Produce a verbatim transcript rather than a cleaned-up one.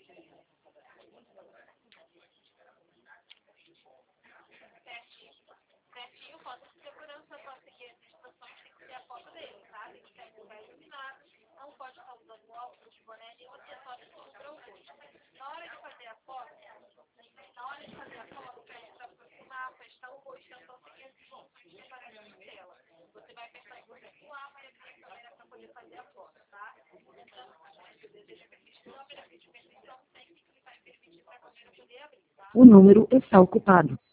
Certinho, foto de segurança para seguir as instruções, tem que ter a foto dele, tá? Tem que ter um lugar iluminado, não pode estar usando óculos, boné, nenhum acessório que cubra o rosto. Na hora de fazer a foto, na hora de fazer a foto, pede para aproximar, afastar o rosto, então seguir as instruções que aparecem na tela. Você vai apertar o botão do ar para abrir a câmera para poder fazer a foto, tá? Então, se o desejo permitir câmera, vídeo perfeição, sempre que vai permitir para a câmera poder abrir, tá? O número está ocupado.